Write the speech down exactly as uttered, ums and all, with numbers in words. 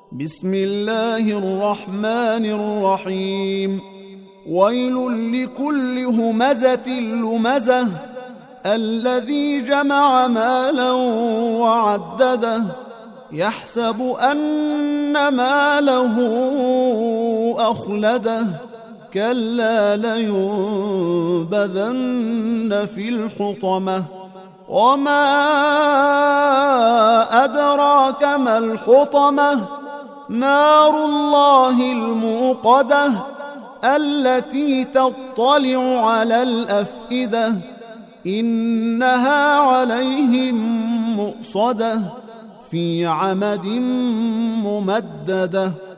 بسم الله الرحمن الرحيم ويل لكل همزة لمزة الذي جمع مالا وعدده يحسب أن ماله أخلده كلا لينبذن في الحطمة وما أدراك ما الحطمة نار الله الموقدة التي تطلع على الأفئدة إنها عليهم مؤصدة في عمد ممددة.